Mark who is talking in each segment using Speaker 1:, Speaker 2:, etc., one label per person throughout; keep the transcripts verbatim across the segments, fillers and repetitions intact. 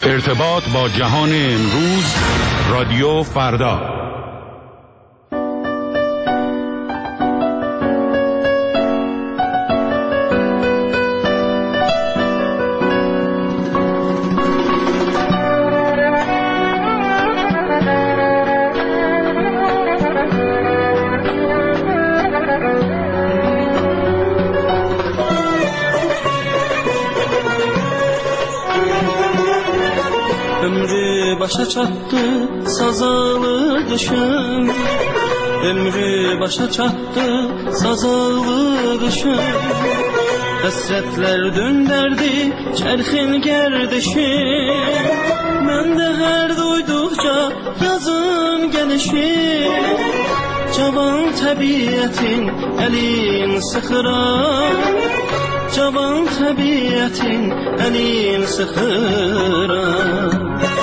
Speaker 1: ارتباط با جهان امروز، رادیو فردا.
Speaker 2: Başa çattı sazalı kışın, ömrü başa çattı sazalı kışın. Hasretler dönderdi çerxin gerdişin, mən də hər duyduqca yazın gəlişin. Cavan təbiətin əlin sıxıram, cavan təbiətin əlin sıxıram.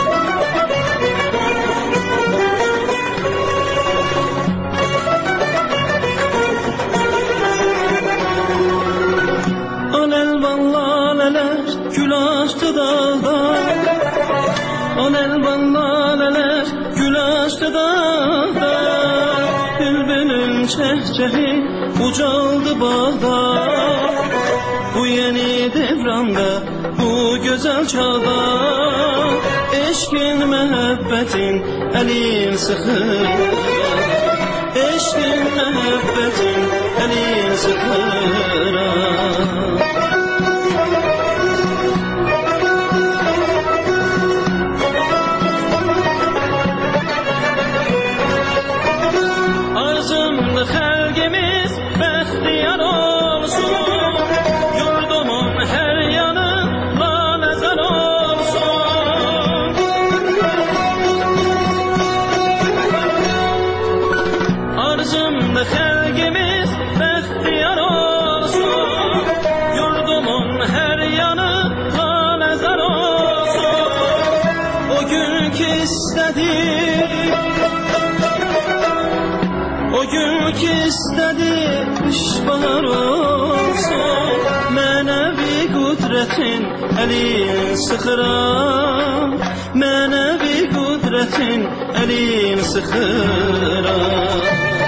Speaker 2: Gül açtı dağda, on elvan laleler gül açtı dağda. Bülbülün çehçehi ucaldı bağda, bu yeni devranda, bu güzel çağda. Eşkin məhəbbətin əlin sıxır, eşkin məhəbbətin əlin sıxır. Xəlqimiz bəxtiyar olsun, yurdumun hər yanı laləzar olsun. Arzumda xəlqimiz bəxtiyar olsun, yurdumun hər yanı laləzar olsun. O gün ki istədik, o gün ki istədi qış bahar olsun, mənəvi qüdrətin əlin sıxıram, mənəvi qüdrətin əlin sıxıram.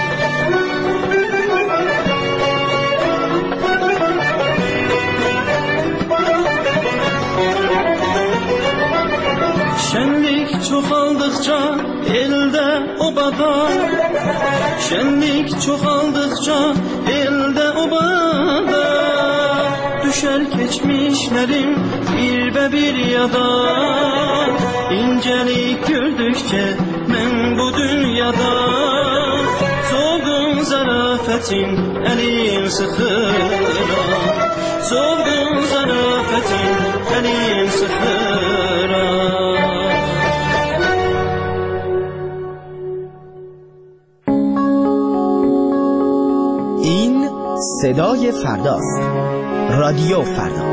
Speaker 2: Şənlik çoxaldıqca eldə obada, şənlik çoxaldıqca eldə obada. Düşər keçmişlərim birbə bir yada, incəlik gördükcə mən bu dünyada. Soğun zarafətin əlim sıxıram, soğun zarafətin əlim sıxıram.
Speaker 3: صدای فرداست. رادیو فردا.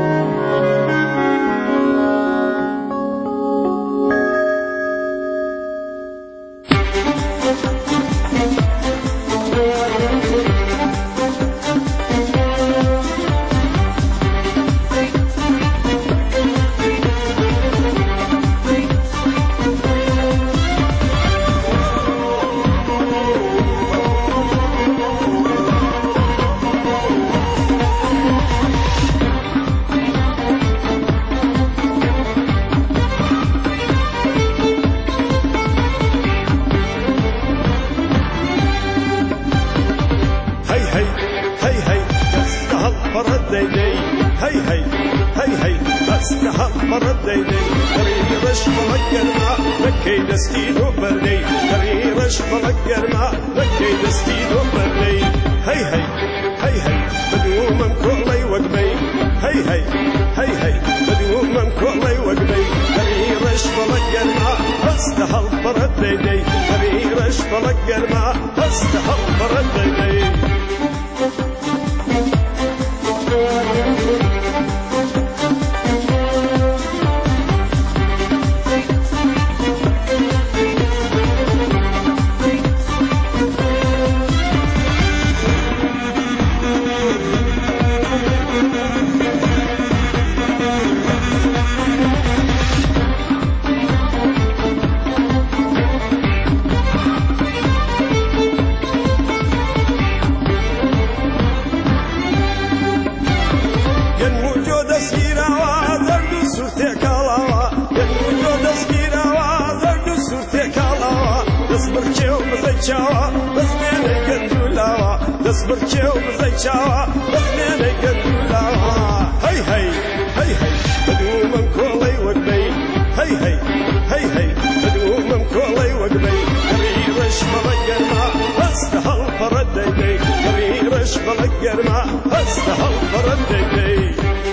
Speaker 4: چاوا بزمێنە گەندولاوە دەست بڕکێ و بزەی چاوا بزمێنە گەندولاوە هەی هەی هەی هەی بەدوومم کۆڵەی وەکبەی هەی هەی هەی هەی بەدوومم کۆڵەی وەکبەی گەڕی ڕەش بەڵە گەرما هەستە هەڵپەڕە دەیدەی گەڕی ڕەش بەڵە گەرما هەستە هەڵپەڕە دەیدەی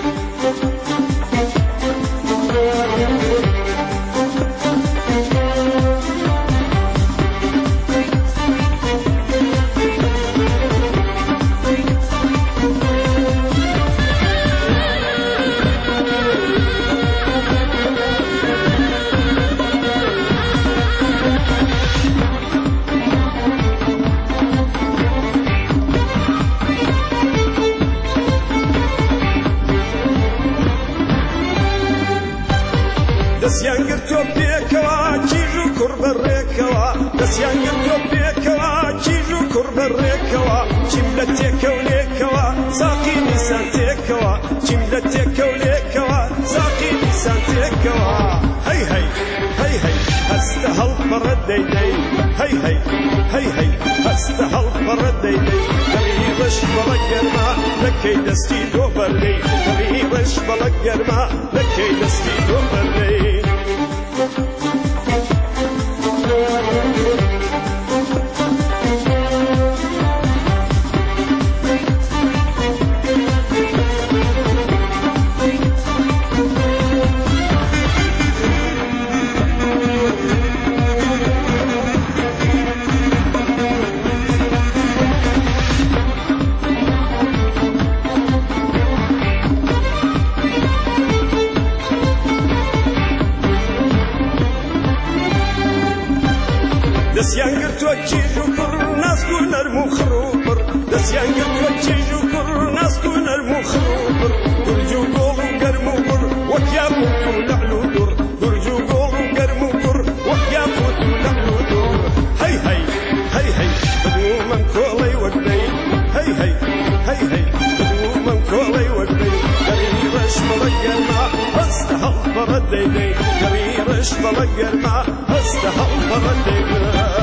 Speaker 4: دەستیان گرتۆ پێکەوە کیژ و کوڕ بەڕێکەوە دەستیان گرتۆ پێکەوە کیژ و کوڕ بەڕێکەوە چیم لە تێکەولێکەوە ساقی نیسان تێکەوە چیم لە تێکەولێکەوە ساقی نیسان تێکەوە هەی هەی هەی هەی هەستە هەڵپەڕە دەیدەی هەی هەی هەی هەی هەستە هەڵپەڕە دەیدەی گەڕی ڕەش بەڵە گەرما نەکەی دەستی دۆ بەرلەی گەڕی ڕەش بەڵە گەرما نەکەی دەستی دۆ بەرلەی دەستیان گرتووە کیژ و کوڕ ناسک و نەرم و خڕوبڕ دەستیان گرتووە کیژ و کوڕ ناسک و نەرم و خڕوبڕ گورج و گۆڵ و گەرم و بڕ وەک یاقوت و لەعل و دوڕ گورج و گۆڵ و گەرم و بڕ وەک یاقوت و لەعل و دوڕ هەی هەی هەی هەی بەدوومم کۆڵەی وەکبەی هەی هەی هەی هەی بەدوومم کۆڵەی وەکبەی گەڕی ڕەش بەڵە گەرما هەستە هەڵپەڕە دەیدەی گەڕی ڕەش بەڵە گەرما هەستە هەڵپەڕە دەیدەی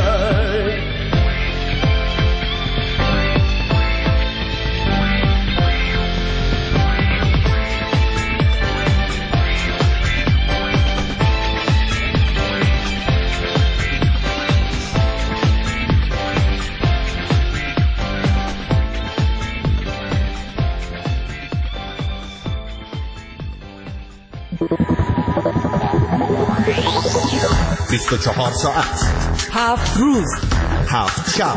Speaker 5: بیست و چهار ساعت
Speaker 3: هفت روز
Speaker 5: هفت شب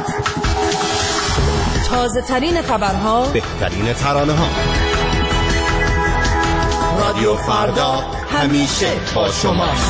Speaker 3: تازه ترین خبرها
Speaker 5: بهترین ترانه ها رادیو فردا همیشه با شماست.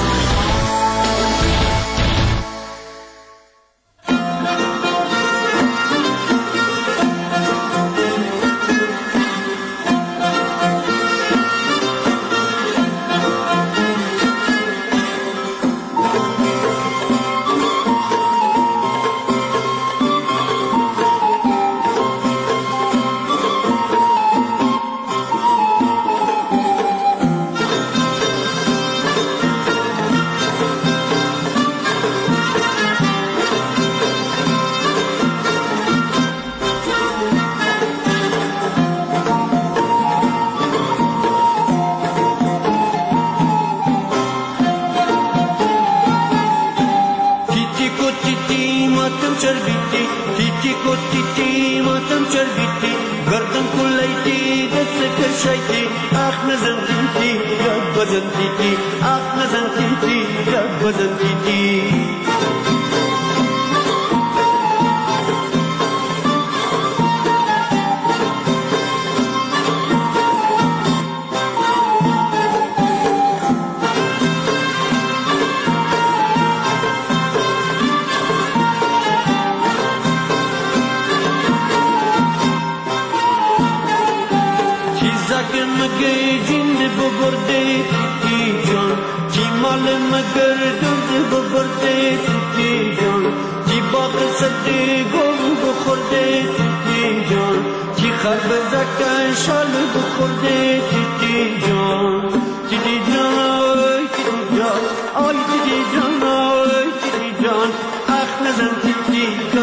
Speaker 2: آی دیدی جان آی دیدی جان اخ نزن دیدی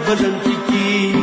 Speaker 2: بزن تیتی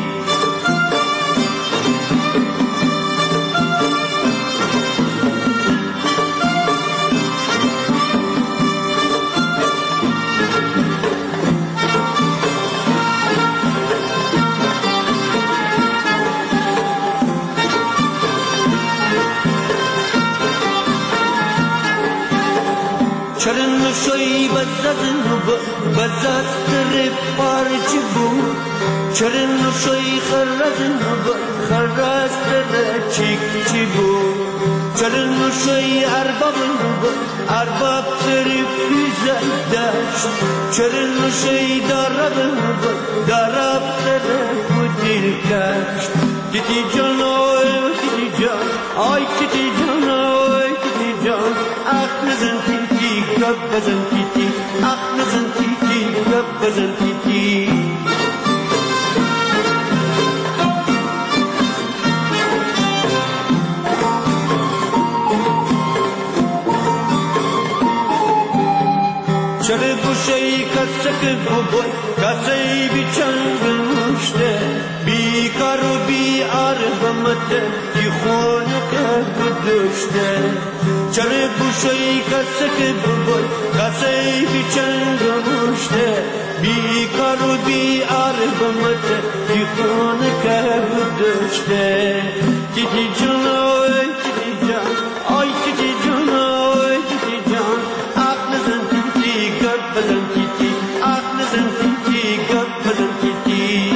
Speaker 2: چرن شوی بزدن بزد تر پارچ بود چرن شوی خرزن خرز تر چیک چی بود چرن شوی اربابن ارباب تر پیزن داشت چرن شوی داربن دارب تر کدیل کشت دیدی جان آی دیدی جان آی دیدی جان آی دیدی جان اخنزن تیتی گب بزن تیتی اخنزن تیتی گب بزن تیتی چرا گوشهی کسک ببای کسی بی چنگ نوشته بی کار و بی عربمته کی خونه که بدشته چرا گوشهی کسک ببای کسی بی چنگ نوشته بی کار و بی عربمته کی خونه که بدشته دیدی جان آی دیدی جان آی دیدی جان آی دیدی جان اخنزن گب بزن تیتی اخنزن تیتی گب بزن تیتی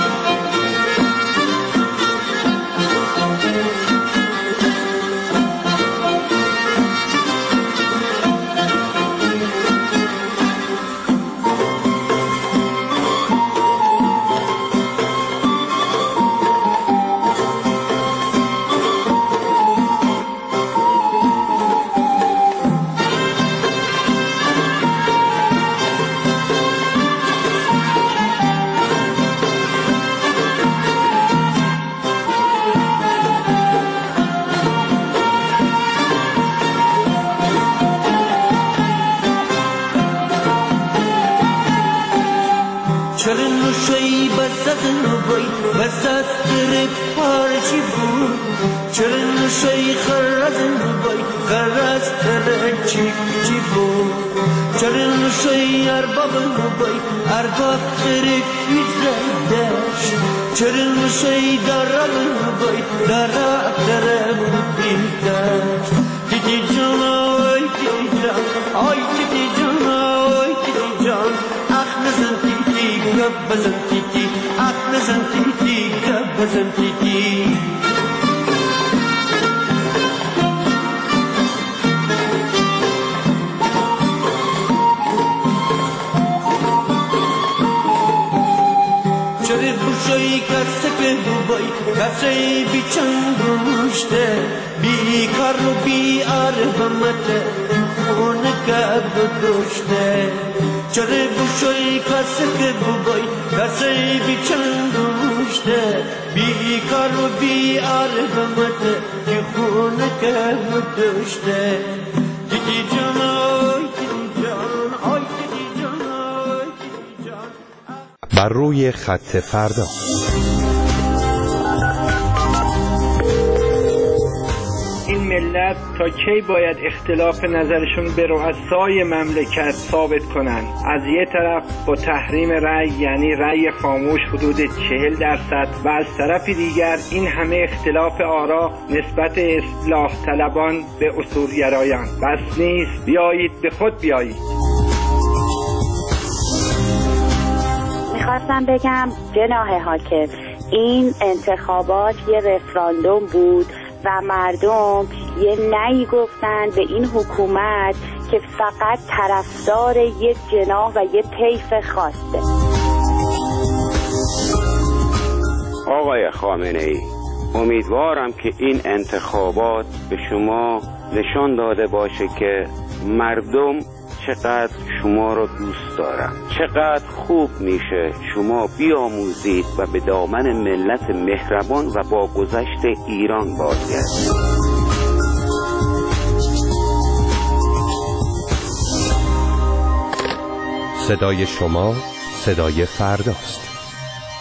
Speaker 2: چرن شوی بزدن بای بزد تر پارچی بود چرن شوی خرزن بای خرز تر چیک چی بود چرن شوی اربابن بای ارباب تر پیزن داشت چرن شوی داربن بای دارب تر بودی داشت دیدی جان آی دیدی جان آی دیدی جان آی دیدی جان اخنزن تیتی گب بزن تیتی اخنزن تیتی گب بزن تیتی چرا گوشهی کسک ببای کسی بی چنگ نوشته بی کار و بی عربمته خونه که بدشته چرا گوشهی کسک ببای کسی بی چنگ نوشته بی کار و بی عربمته که خونه که بدشته دیدی جان آی دیدی جان آی دیدی جان آی دیدی جان
Speaker 6: بر روی خط فردا
Speaker 7: این ملت تا کی باید اختلاف نظرشون به رؤسای مملکت ثابت کنن؟ از یه طرف با تحریم رأی یعنی رأی خاموش حدود چهل درصد و از طرف دیگر این همه اختلاف آرا نسبت اصلاح طلبان به اصولگرایان. بس نیست، بیایید به خود بیایید.
Speaker 8: میخواستم بگم جناح حاکم این انتخابات یه رفراندوم بود و مردم یه نهی گفتن به این حکومت که فقط طرفدار یک جناح و یک طیف خاصه.
Speaker 9: آقای خامنه‌ای، امیدوارم که این انتخابات به شما نشان داده باشه که مردم چقدر شما رو دوست دارن، چقدر خوب میشه شما بیاموزید و به دامن ملت مهربان و با گذشت ایران بازگردید.
Speaker 6: صدای شما صدای فرداست.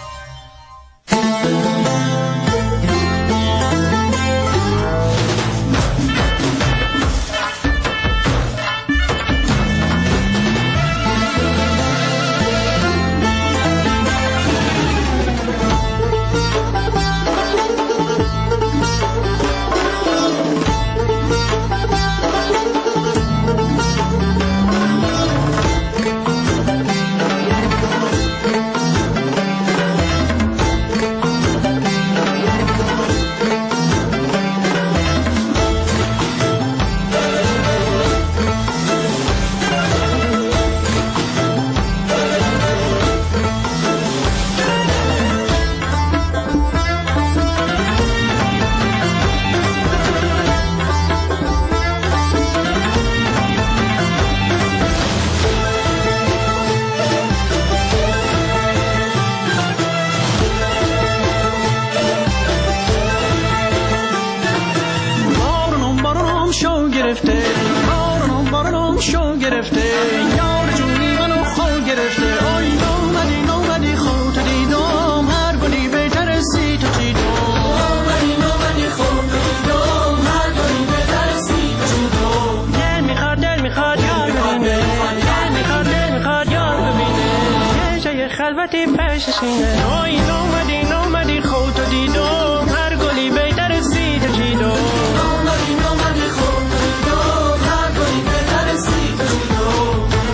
Speaker 10: بارانم شو گرفته بارانم بارانم شو گرفته یار جونی منو خو گرفته آی نومدی نومدی خود دیدم هر گلی بهتر سی تو چیدم نومدی نومدی خود دیدم هر گلی بهتر سی تو چیدم دل میخواد دل میخواد یار ببینه دل میخواد دل میخواد یار ببینه یه جای خلوتی پشت سینه آی نومدی نومدی خود دیدم هر گلی بهتر سی تو چیدم نومدی نومدی خود دیدم هر گلی بهتر سی تو چیدم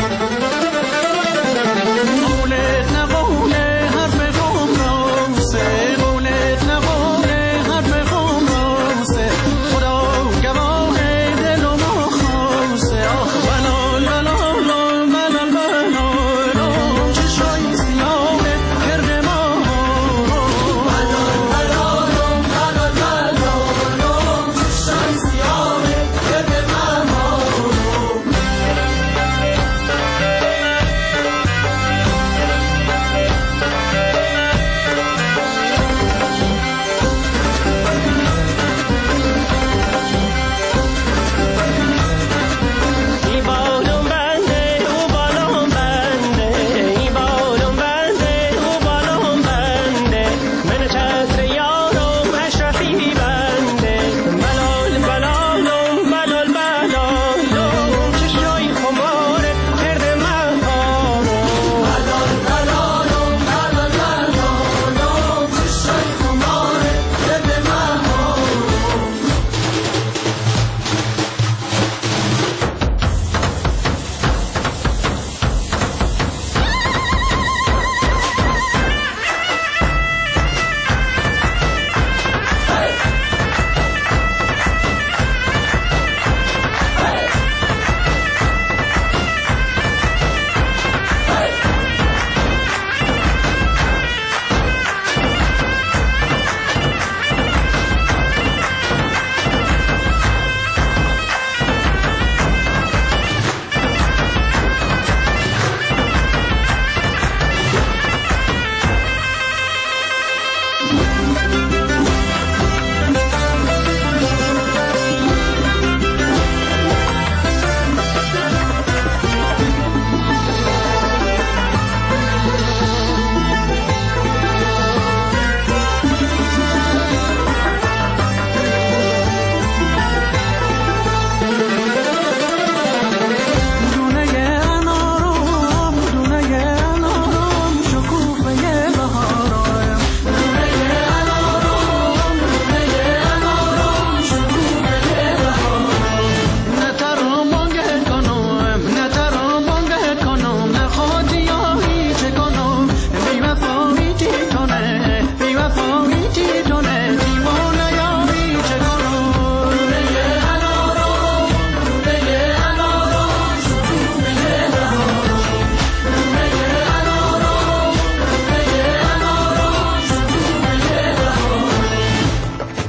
Speaker 10: قولت نقوله حرف قوم راسته قولت نقوله حرف قوم راسته خدا گواه دل و ما خواسته آخ بلال بلال بلال بلال چشای سیاه گرد ما بلال بلال بلال بلال چشای سیاه گرد ما ای بالم بنده او بالم بنده ای بالم بنده او بالم بنده من چتر یارم اشرفی بنده بلال بلالم بلال بلالم چشای خماره گرد من بلال بلالم بلال بلالم چشای خماره گرد من دونه انارم دونه انارم شکوفه بهارم دونه انارم دونه انارم شکوفه بهارم نترم بانگه کنم نترم بانگه کنم نخواهی یا هیچ کنم بی وفایی چی کنه بی وفایی چی کنه دیوانه یا هیچ کنم دونه انارم دونه انارم شکوفه بهارم دونه انارم دونه انارم شکوفه بهارم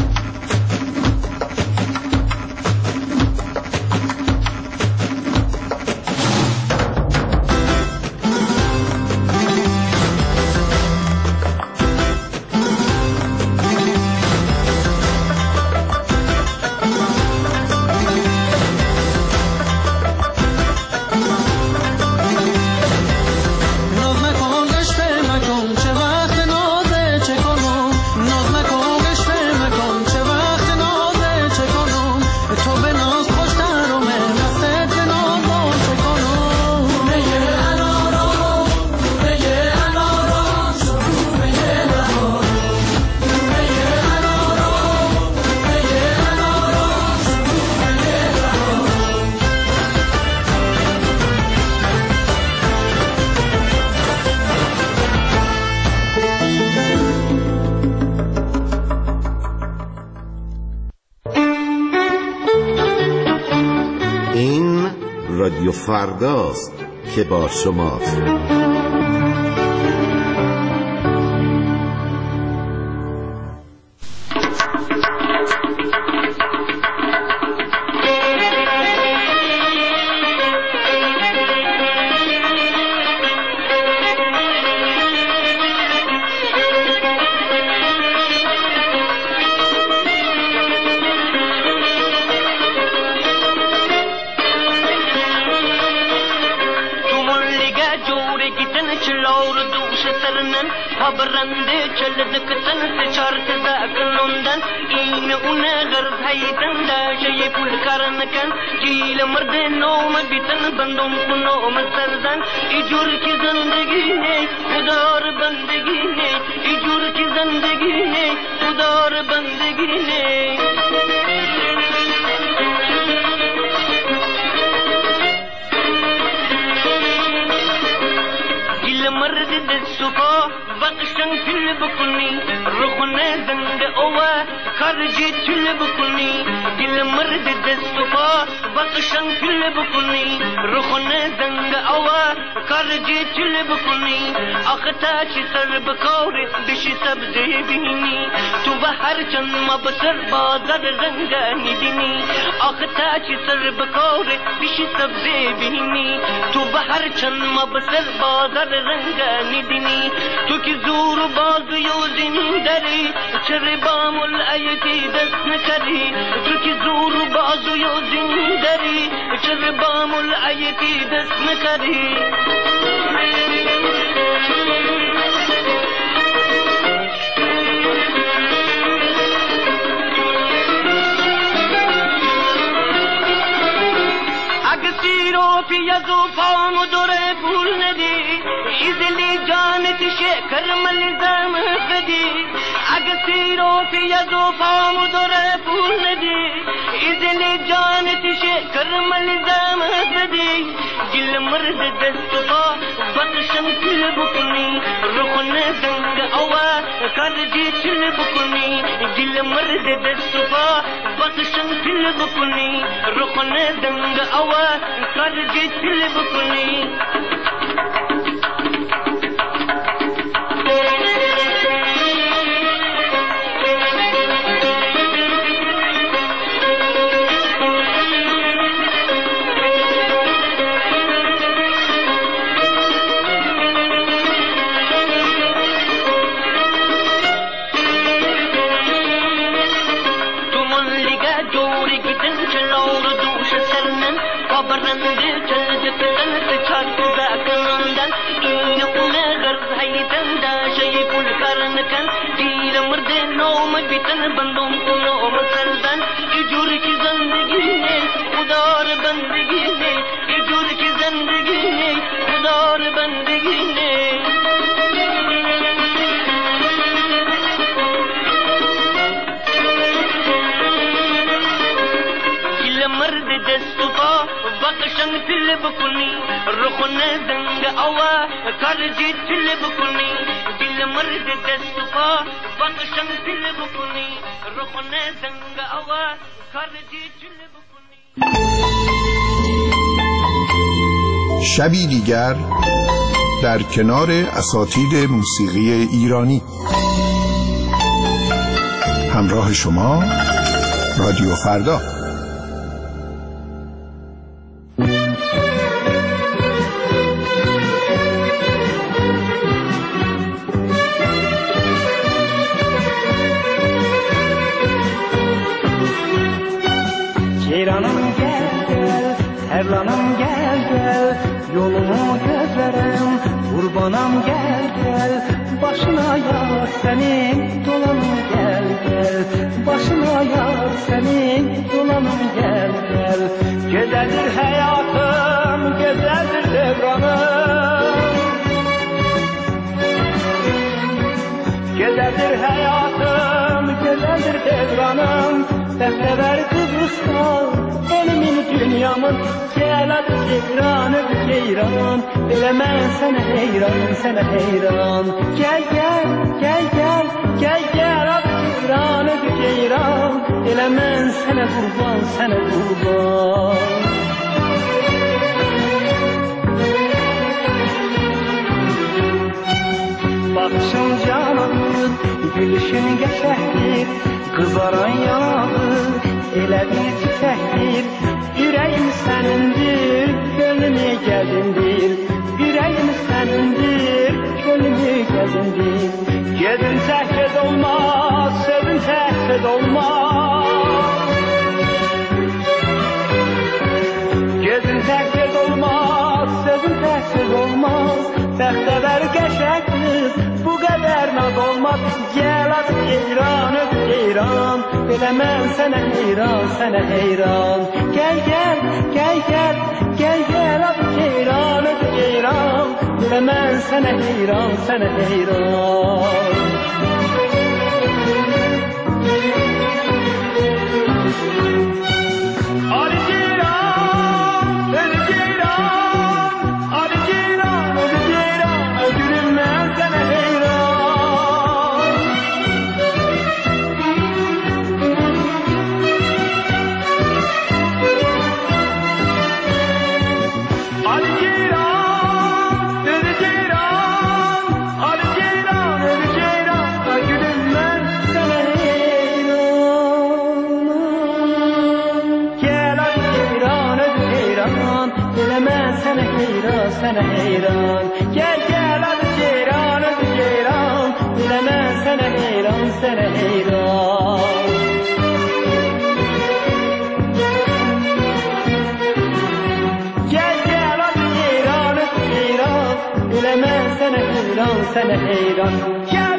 Speaker 10: ناز نکن رشته مکن چه وقت نازه چه کنم ناز نکن رشته مکن چه وقت نازه چه کنم تو به ناز خوشترمه دستت به ناز چه کنم دونه انارم دونه انارم شکوفه بهارم دونه انارم دونه انارم شکوفه بهارم
Speaker 11: این رادیو فرداست که با شماست.
Speaker 12: karnen Habrande çeldıktan sıçartı zaklondan İğne une gırz haytan da şeyi pul karnıkan Cile mırde noğma bitan bandum kunoğma sardan İcur ki zindagi ne Kudar bandagi ne İcur ki zindagi ne Kudar bandagi ne مرد دستوپا بقشن تل بکنی رخونه زنگ اوه خرجی تل بکنی دل مرد دستوپا بقشن تل بکنی رخونه زنگ اوه خرجی تل بکنی اختا چی سر بکوری بشی سبزی بینی تو به هر چند مبسر بازر رنگانی دینی اختا چی سر بکوری بشی سبزی بینی تو به هر چند مبسر بازر رنگانی دینی تو کی زور و بازو یو زندری چر بامل ایتی دست نکری تو کی زور و بازو یو زندری چر بامل ایتی دست نکری اگسیرو پیازو فامو دوره پول ندی ایزلی جانت شکر ملزم خدی اگسیرو پیازو فامو دوره پول ندی ایزلی جانت شکر ملزم خدی جل مرد دستفا بقشن تل بکنی رخن زنگ اوا کرجی چل بکنی جل مرد دستفا بقشن تل بکنی رخن زنگ اوا کرجی چل بکنی برنده چلدکتن سچارت زاکنندن این اونه غرز حیدن دا شی پول کرنکن دیر مرد نوم بیتن بندم کنوم سردن ایجور کی زندگی ہے خدار بندگی ہے ایجور کی زندگی ہے خدار بندگی ہے مرد دستفا بقشن تل بکنی رخونه زنگ اوا کرجی تل بکنی دل مرد دستفا بقشن تل بکنی رخونه زنگ اوا کرجی تل بکنی
Speaker 13: شبی دیگر در کنار اساتید موسیقی ایرانی همراه شما رادیو فردا.
Speaker 10: Ceyranım gel gel, Terlanım gel gel, yolumu gözlerim, kurbanım gel gel, başına yar senin, dolanım gel gel, başına yar senin, dolanım gel gel. Güzeldir hayatım, güzeldir devranım, güzeldir hayatım, güzeldir devranım. Defteler Kıbrıs'ta elimin dünyamın gel adı ceyran öbü ceyran ele ben sana heyran sana heyran gel gel gel gel gel gel adı ceyran öbü ceyran ele ben sana kurban sana kurban. Bakışın canandır, gülüşün geçerdir, kızaran yanadır, elə bir çiçəkdir. Ürəyim sənindir, gönlümü gəzindir, ürəyim sənindir, gönlümü gəzindir. Gezin səhved olmaz, sözün səhved olmaz. Gezin səhved olmaz, sözün səhved olmaz. Bəxtəvər qəşək qız, kadar naz olmaz. Gel adı ceyran ödü ceyran, bilemem sana heyran sana heyran. Gel gel gel gel gel gel adı ceyran ödü ceyran, bilemem sana heyran sana heyran. Sana heyran, gel gel adı ceyran ödü ceyran, bilemem sana heyran sana heyran. Gel gel adı ceyran ödü ceyran, bilemem sana heyran sana heyran. Gel